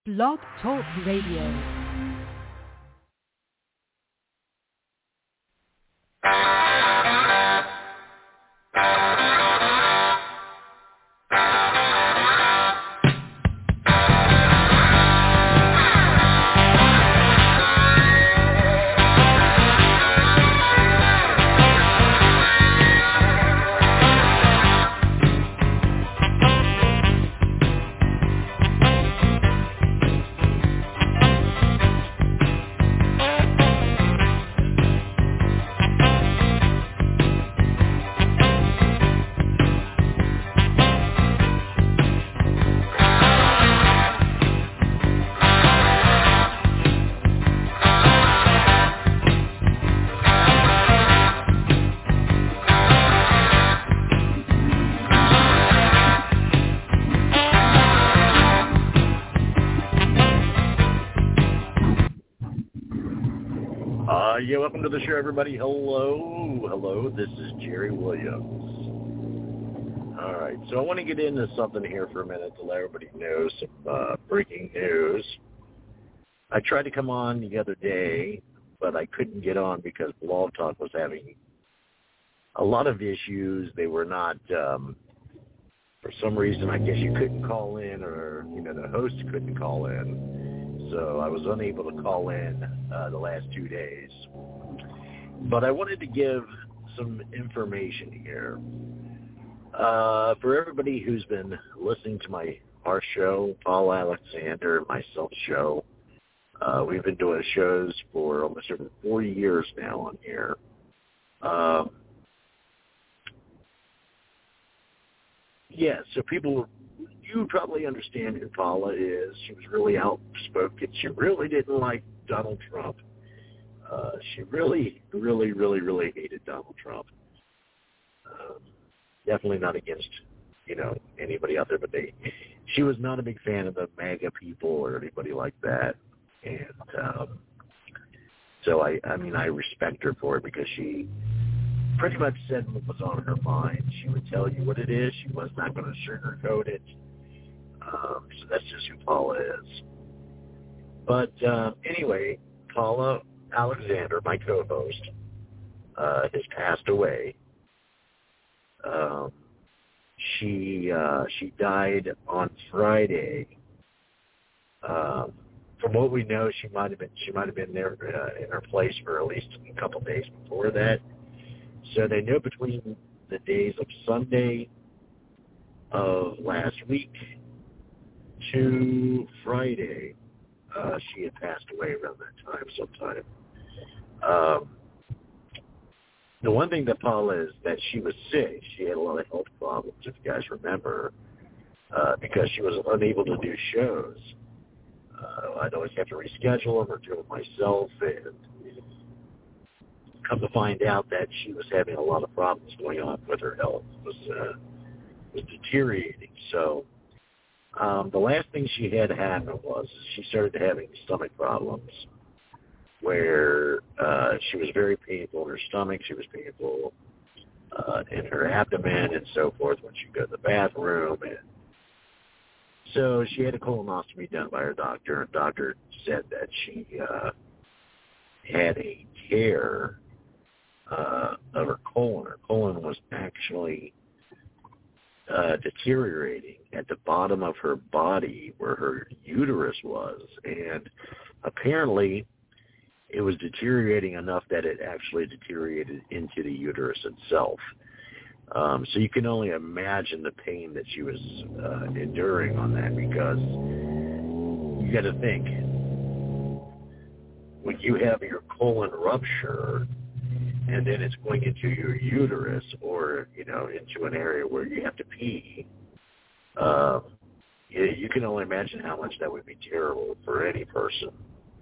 Blog Talk Radio. Yeah, welcome to the show, everybody. Hello. This is Jerry Williams. All right, so I want to get into something here for a minute to let everybody know some breaking news. I tried to come on the other day, but I couldn't get on because Blog Talk was having a lot of issues. They were not, for some reason, I guess you couldn't call in, or the host couldn't call in. So I was unable to call in the last 2 days. But I wanted to give some information here. For everybody who's been listening to our show, Paul Alexander, myself show, we've been doing shows for almost over 40 years now on here. So people... You probably understand who Paula is. She was really outspoken. She really didn't like Donald Trump. She really, really, really, really hated Donald Trump. Definitely not against, anybody out there, but she was not a big fan of the MAGA people or anybody like that. And so I respect her for it because she pretty much said what was on her mind. She would tell you what it is. She was not going to sugarcoat it. So that's just who Paula is. But anyway, Paula Alexander, my co-host, has passed away. She died on Friday. From what we know, she might have been there in her place for at least a couple days before that. So they know between the days of Sunday of last week to Friday, she had passed away around that time sometime. The one thing that Paula is that she was sick. She had a lot of health problems, if you guys remember, because she was unable to do shows. I'd always have to reschedule them or do them myself, and come to find out that she was having a lot of problems going on with her health. It was deteriorating. So the last thing she had happen was she started having stomach problems where she was very painful in her stomach. She was painful in her abdomen and so forth when she'd go to the bathroom. And so she had a colonoscopy done by her doctor. And the doctor said that she had a tear of her colon. Her colon was actually deteriorating at the bottom of her body where her uterus was, and apparently it was deteriorating enough that it actually deteriorated into the uterus itself. So you can only imagine the pain that she was enduring on that, because you got to think, when you have your colon rupture and then it's going into your uterus or, into an area where you have to pee, you can only imagine how much that would be terrible for any person.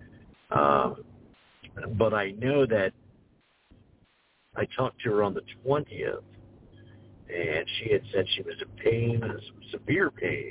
But I know that I talked to her on the 20th, and she had said she was in pain, severe pain,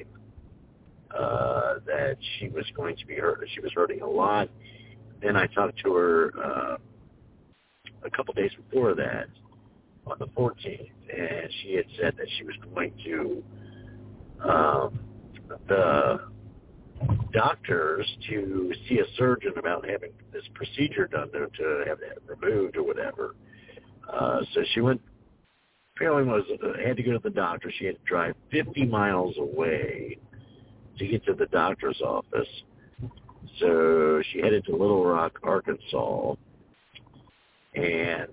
that she was going to be hurt. She was hurting a lot. Then I talked to her a couple days before that, on the 14th, and she had said that she was going to doctors to see a surgeon about having this procedure done to have that removed or whatever. So she went. Apparently, had to go to the doctor. She had to drive 50 miles away to get to the doctor's office. So she headed to Little Rock, Arkansas, and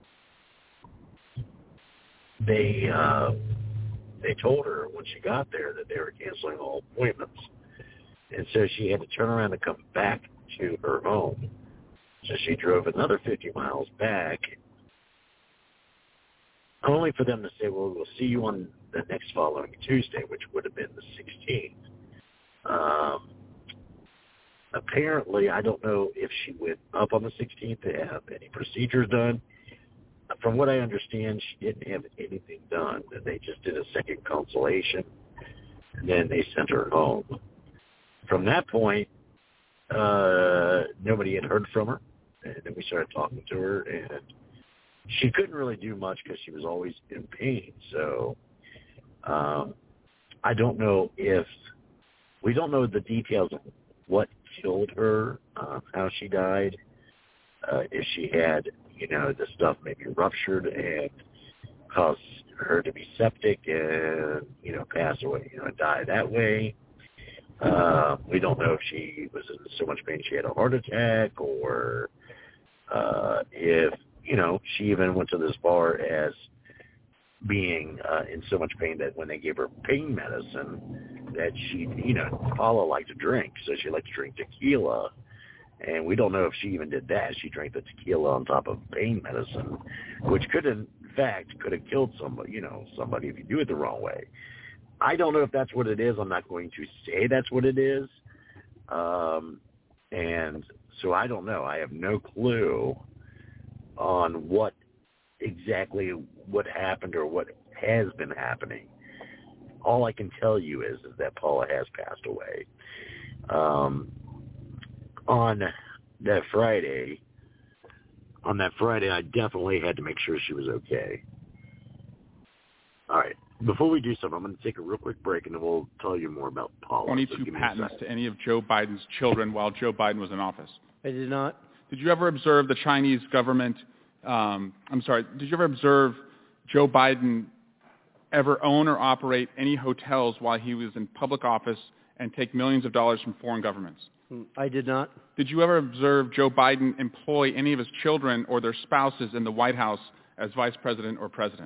they told her when she got there that they were canceling all appointments. And so she had to turn around and come back to her home. So she drove another 50 miles back, only for them to say, well, we'll see you on the next following Tuesday, which would have been the 16th. Apparently, I don't know if she went up on the 16th to have any procedures done. From what I understand, she didn't have anything done. They just did a second consultation, and then they sent her home. From that point, nobody had heard from her, and then we started talking to her, and she couldn't really do much because she was always in pain. So I don't know we don't know the details of what killed her, how she died, if she had, the stuff maybe ruptured and caused her to be septic and, pass away, and die that way. We don't know if she was in so much pain she had a heart attack, or if, she even went to this far as being in so much pain that when they gave her pain medicine that she, Paula liked to drink, so she liked to drink tequila. And we don't know if she even did that. She drank the tequila on top of pain medicine, which could have killed somebody, somebody if you do it the wrong way. I don't know if that's what it is. I'm not going to say that's what it is. And so I don't know. I have no clue on what happened or what has been happening. All I can tell you is that Paula has passed away. On that Friday, I definitely had to make sure she was okay. All right. Before we do something, I'm going to take a real quick break, and then we'll tell you more about Paula. 22 patents to any of Joe Biden's children while Joe Biden was in office. I did not. Did you ever observe the Chinese government, did you ever observe Joe Biden ever own or operate any hotels while he was in public office and take millions of dollars from foreign governments? I did not. Did you ever observe Joe Biden employ any of his children or their spouses in the White House as vice president or president?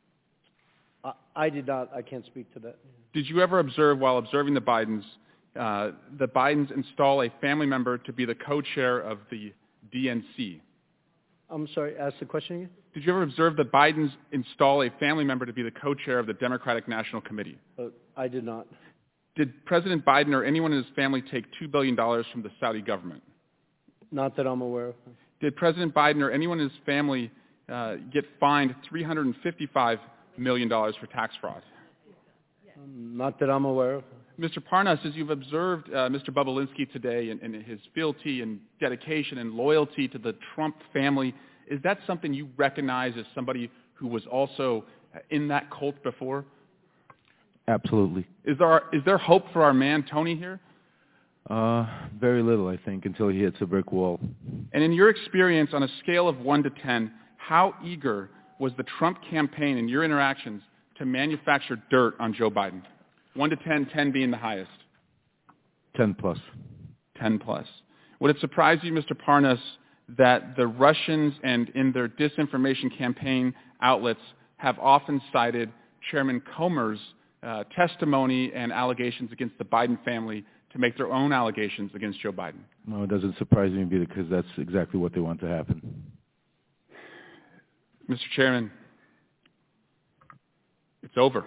I did not. I can't speak to that. Did you ever observe, while observing the Bidens install a family member to be the co-chair of the DNC? I'm sorry, ask the question again? Did you ever observe the Bidens install a family member to be the co-chair of the Democratic National Committee? I did not. Did President Biden or anyone in his family take $2 billion from the Saudi government? Not that I'm aware of. Did President Biden or anyone in his family get fined $355 million for tax fraud? Not that I'm aware of. Mr. Parnas, as you've observed Mr. Bobulinski today and his fealty and dedication and loyalty to the Trump family, is that something you recognize as somebody who was also in that cult before? Absolutely. Is there hope for our man Tony here? Very little, I think, until he hits a brick wall. And in your experience, on a scale of 1 to 10, how eager was the Trump campaign in your interactions to manufacture dirt on Joe Biden? 1 to 10, 10 being the highest. 10 plus. 10 plus. Would it surprise you, Mr. Parnas, that the Russians and in their disinformation campaign outlets have often cited Chairman Comer's testimony and allegations against the Biden family to make their own allegations against Joe Biden? No, it doesn't surprise me because that's exactly what they want to happen. Mr. Chairman, it's over.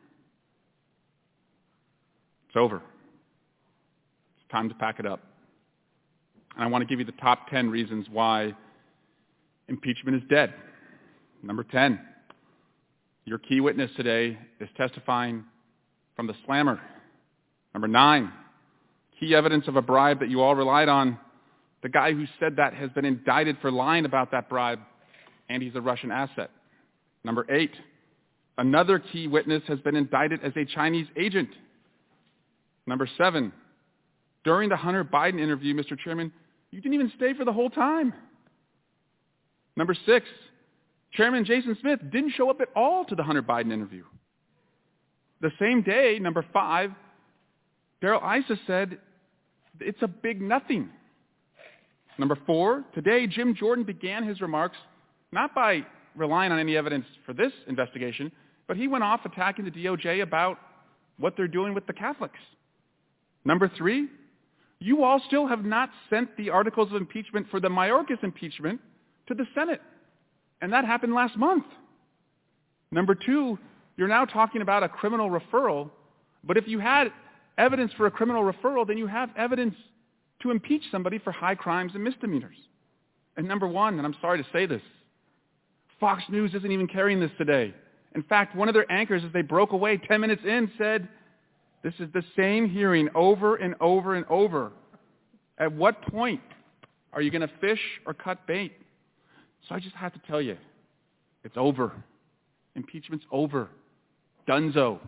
It's over. It's time to pack it up. And I want to give you the top 10 reasons why impeachment is dead. Number 10, your key witness today is testifying from the slammer. Number 9, key evidence of a bribe that you all relied on. The guy who said that has been indicted for lying about that bribe, and he's a Russian asset. Number 8, another key witness has been indicted as a Chinese agent. Number 7, During the Hunter Biden interview, Mr. Chairman, you didn't even stay for the whole time. Number 6, Chairman Jason Smith didn't show up at all to the Hunter Biden interview. The same day, number 5, Darrell Issa said, it's a big nothing. Number 4, today Jim Jordan began his remarks not by relying on any evidence for this investigation, but he went off attacking the DOJ about what they're doing with the Catholics. Number 3, you all still have not sent the articles of impeachment for the Mayorkas impeachment to the Senate, and that happened last month. Number 2, you're now talking about a criminal referral, but if you had evidence for a criminal referral, then you have evidence to impeach somebody for high crimes and misdemeanors. And number 1, and I'm sorry to say this, Fox News isn't even carrying this today. In fact, one of their anchors, as they broke away 10 minutes in, said, this is the same hearing over and over and over. At what point are you going to fish or cut bait? So I just have to tell you, it's over. Impeachment's over. Dunzo.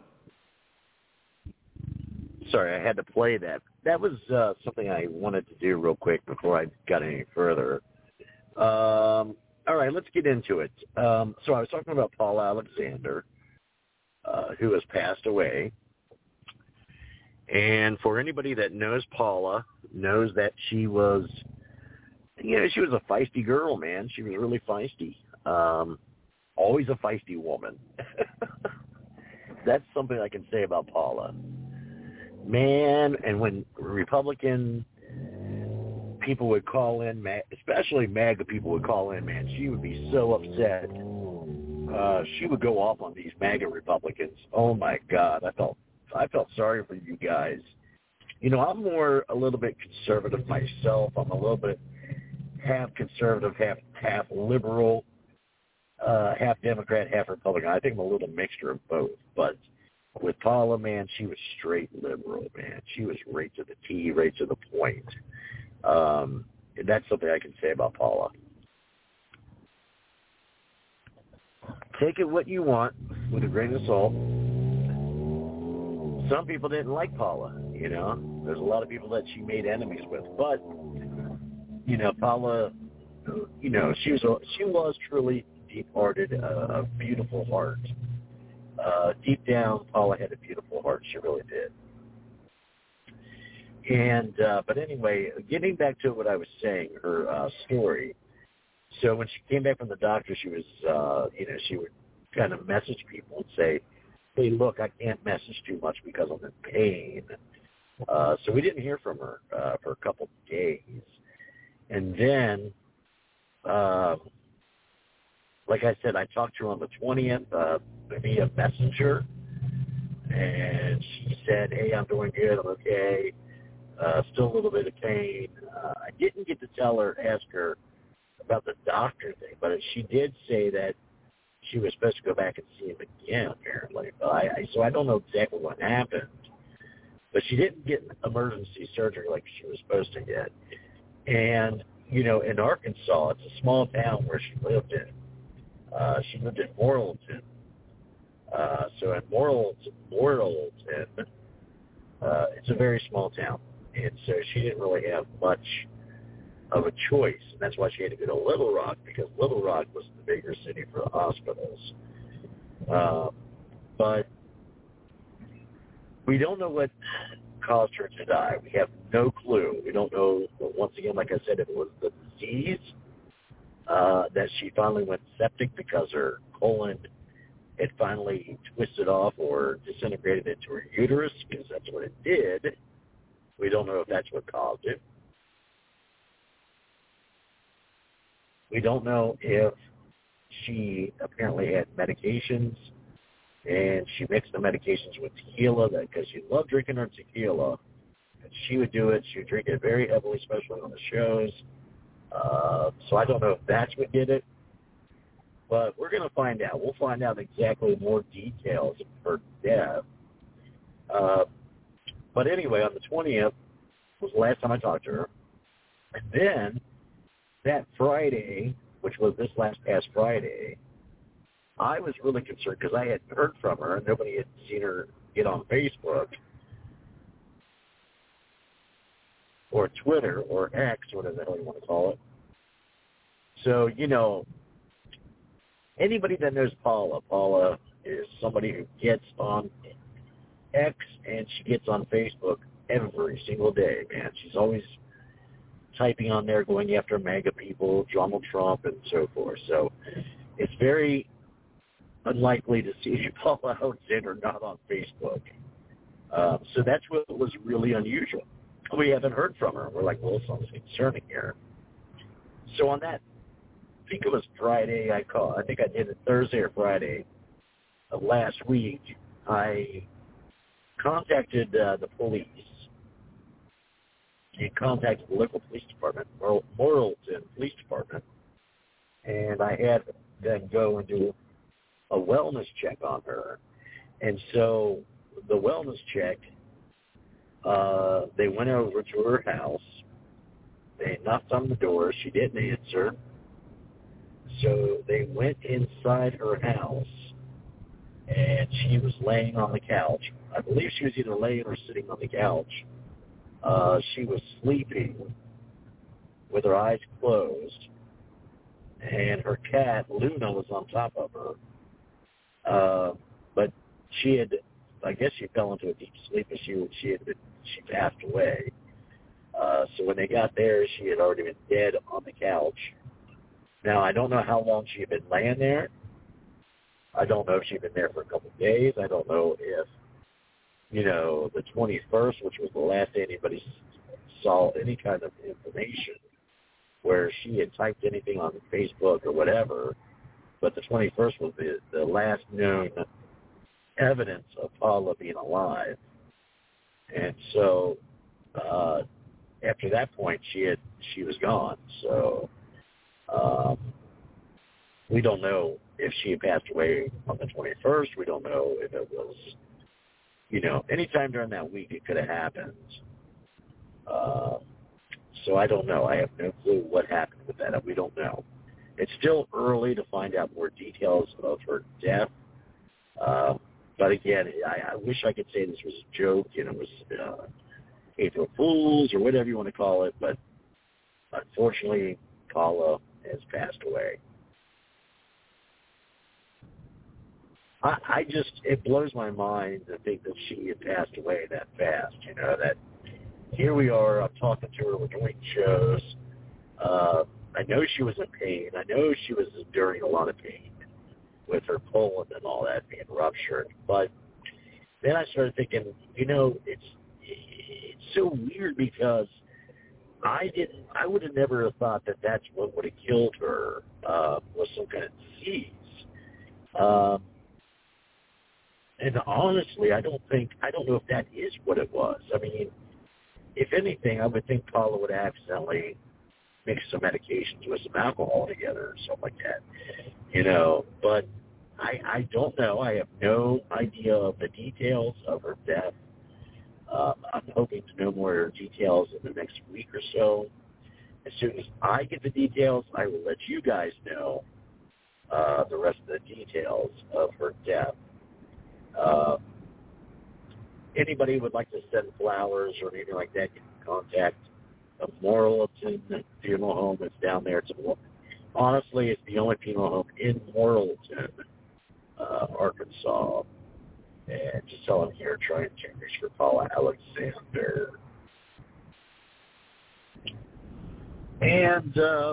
Sorry, I had to play that. That was something I wanted to do real quick before I got any further. All right, let's get into it. So I was talking about Paula Alexander, who has passed away. And for anybody that knows Paula, knows that she was, she was a feisty girl, man. She was really feisty. Always a feisty woman. That's something I can say about Paula. Man, and when Republican people would call in, especially MAGA people would call in, man, she would be so upset. She would go off on these MAGA Republicans. Oh, my God. I felt sorry for you guys. I'm a little bit conservative myself. I'm a little bit half conservative, half liberal, half Democrat, half Republican. I think I'm a little mixture of both. But with Paula, man, she was straight liberal, man. She was right to the T, right to the point. And that's something I can say about Paula. Take it what you want with a grain of salt. Some people didn't like Paula, There's a lot of people that she made enemies with. But, Paula, she was truly deep-hearted, a beautiful heart. Deep down, Paula had a beautiful heart. She really did. And but anyway, getting back to what I was saying, her story. So when she came back from the doctor, she was, she would kind of message people and say, hey, look, I can't message too much because I'm in pain. So we didn't hear from her for a couple of days. And then, like I said, I talked to her on the 20th via Messenger. And she said, hey, I'm doing good. I'm okay. Still a little bit of pain. I didn't get to ask her about the doctor thing, but she did say that she was supposed to go back and see him again, apparently. So I don't know exactly what happened, but she didn't get emergency surgery like she was supposed to get. And, in Arkansas, it's a small town where she lived in. She lived in Morrilton. So in Morrilton, it's a very small town. And so she didn't really have much of a choice. And that's why she had to go to Little Rock, because Little Rock was the bigger city for the hospitals. But we don't know what caused her to die. We have no clue. We don't know, once again, like I said, if it was the disease, that she finally went septic because her colon had finally twisted off or disintegrated into her uterus, because that's what it did. We don't know if that's what caused it. We don't know if she apparently had medications, and she mixed the medications with tequila, because she loved drinking her tequila. And she would do it. She would drink it very heavily, especially on the shows. So I don't know if that's what did it. But we're going to find out. We'll find out exactly more details of her death. But anyway, on the 20th was the last time I talked to her. And then that Friday, which was this past Friday, I was really concerned because I hadn't heard from her and nobody had seen her get on Facebook. or Twitter, or X, whatever the hell you want to call it. So, anybody that knows Paula is somebody who gets on X and she gets on Facebook every single day, man. She's always typing on there, going after MAGA people, Donald Trump, and so forth. So it's very unlikely to see Paula Alexander not on Facebook. So that's what was really unusual. We haven't heard from her. We're like, well, something's concerning here. So on that, I think it was Friday, I think I did it Thursday or Friday of last week, I contacted the police. And contacted the local police department, Morrilton Police Department, and I had them go and do a wellness check on her. And so the wellness check, they went over to her house. They knocked on the door. She didn't answer. So they went inside her house, and she was laying on the couch. I believe she was either laying or sitting on the couch. She was sleeping with her eyes closed, and her cat, Luna, was on top of her. But I guess she fell into a deep sleep, and she passed away. So when they got there, she had already been dead on the couch. Now, I don't know how long she had been laying there. I don't know if she had been there for a couple of days. I don't know if the 21st, which was the last day anybody saw any kind of information where she had typed anything on Facebook or whatever, but the 21st was the last known evidence of Paula being alive. And so after that point, she was gone. So we don't know if she had passed away on the 21st. We don't know if it was anytime during that week it could have happened. So I don't know. I have no clue what happened with that. We don't know. It's still early to find out more details of her death. But again, I wish I could say this was a joke, it was April Fools or whatever you want to call it, but unfortunately, Paula has passed away. It blows my mind to think that she had passed away that fast, that here we are, I'm talking to her, we're doing shows. I know she was in pain. I know she was enduring a lot of pain with her colon and all that being ruptured. But then I started thinking, it's so weird because I would have never thought that that's what would have killed her, was some kind of disease. And honestly, I don't know if that is what it was. I mean, if anything, I would think Paula would accidentally mix some medications with some alcohol together or something like that, But I don't know. I have no idea of the details of her death. I'm hoping to know more details in the next week or so. As soon as I get the details, I will let you guys know the rest of the details of her death. Anybody who would like to send flowers or anything like that, you can contact the Morrilton Funeral Home that's down there. Honestly, it's the only funeral home in Morrilton, Arkansas. And just tell them here, trying to reach for Paula Alexander. And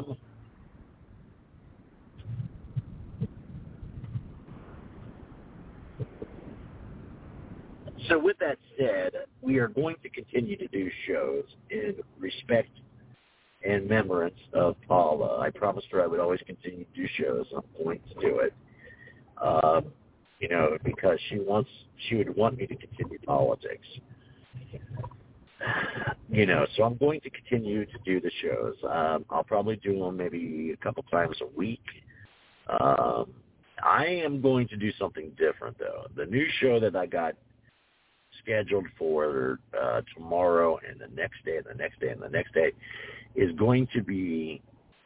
so with that said, we are going to continue to do shows in respect and remembrance of Paula. I promised her I would always continue to do shows. I'm going to do it. Because she would want me to continue politics. So I'm going to continue to do the shows. I'll probably do them maybe a couple times a week. I am going to do something different, though. The new show that I got scheduled for tomorrow and the next day and the next day and the next day is going to be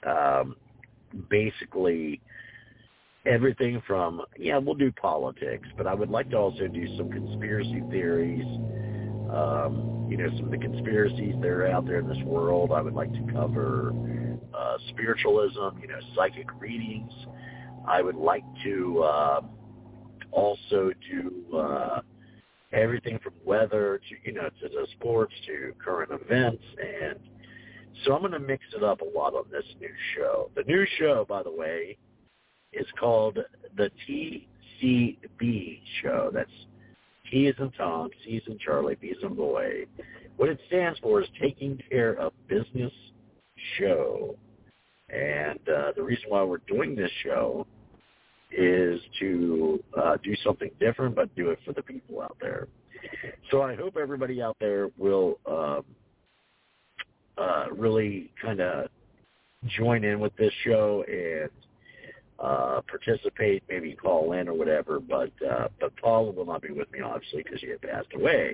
basically everything from, we'll do politics, but I would like to also do some conspiracy theories, some of the conspiracies that are out there in this world. I would like to cover spiritualism, psychic readings. I would like to also do everything from weather to, to the sports to current events. And so I'm going to mix it up a lot on this new show. The new show, by the way, is called the TCB Show. That's T as in Tom, C as in Charlie, B as in boy. What it stands for is Taking Care of Business Show. And the reason why we're doing this show is to do something different, but do it for the people out there. So I hope everybody out there will really kind of join in with this show and participate, maybe call in or whatever. But Paula will not be with me, obviously, because she had passed away.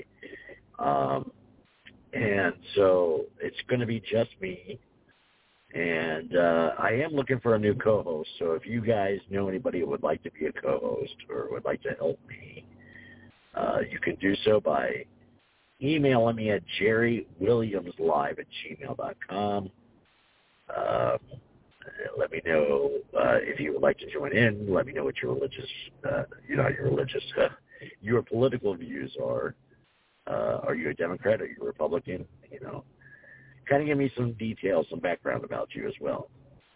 And so it's going to be just me. And I am looking for a new co-host. So if you guys know anybody who would like to be a co-host or would like to help me, you can do so by emailing me at jerrywilliamslive@gmail.com. Let me know if you would like to join in. Let me know what your your political views are. Are you a Democrat? Are you a Republican? Kind of give me some details, some background about you as well.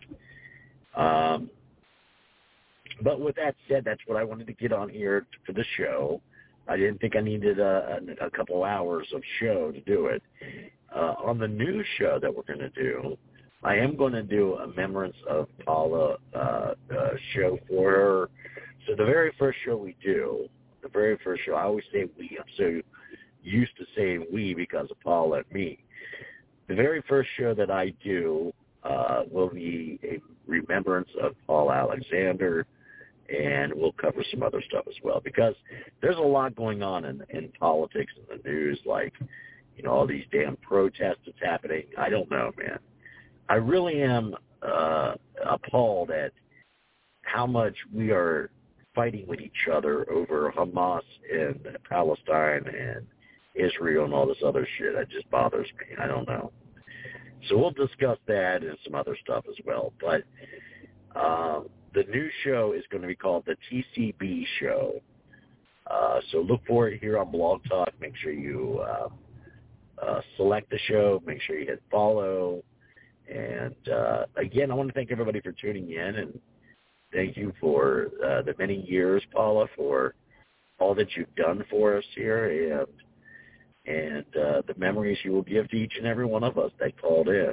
But with that said, that's what I wanted to get on here for the show. I didn't think I needed a couple hours of show to do it. On the new show that we're going to do, I am going to do a Remembrance of Paula show for her. So the very first show we do, I always say we. I'm so used to saying we because of Paula and me. The very first show that I do will be a remembrance of Paul Alexander, and we'll cover some other stuff as well, because there's a lot going on in politics and the news, like, all these damn protests that's happening. I don't know, man. I really am appalled at how much we are fighting with each other over Hamas and Palestine and Israel and all this other shit. That just bothers me. I don't know. So we'll discuss that and some other stuff as well. But the new show is going to be called the TCB Show. So look for it here on Blog Talk. Make sure you select the show. Make sure you hit follow. And, again, I want to thank everybody for tuning in. And thank you for the many years, Paula, for all that you've done for us here. And the memories you will give to each and every one of us that called in.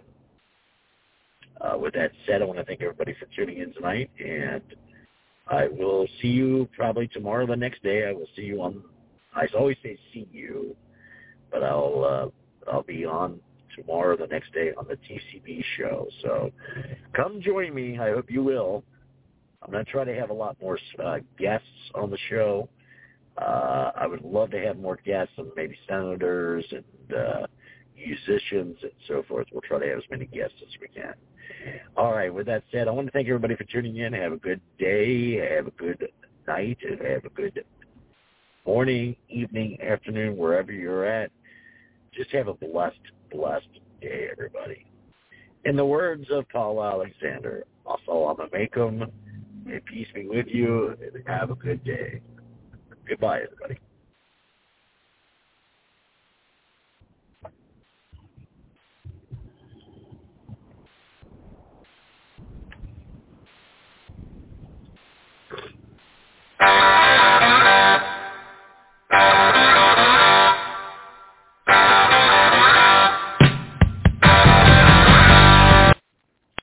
With that said, I want to thank everybody for tuning in tonight, and I will see you probably tomorrow or the next day. I will see you on, I always say see you, but I'll be on tomorrow or the next day on the TCB show. So come join me. I hope you will. I'm going to try to have a lot more guests on the show. I would love to have more guests, and maybe senators and musicians and so forth. We'll try to have as many guests as we can. All right, with that said, I want to thank everybody for tuning in. Have a good day, have a good night, and have a good morning, evening, afternoon, wherever you're at. Just have a blessed day, everybody. In the words of Paul Alexander, Assalamu alaikum, may peace be with you, and have a good day. Goodbye, everybody.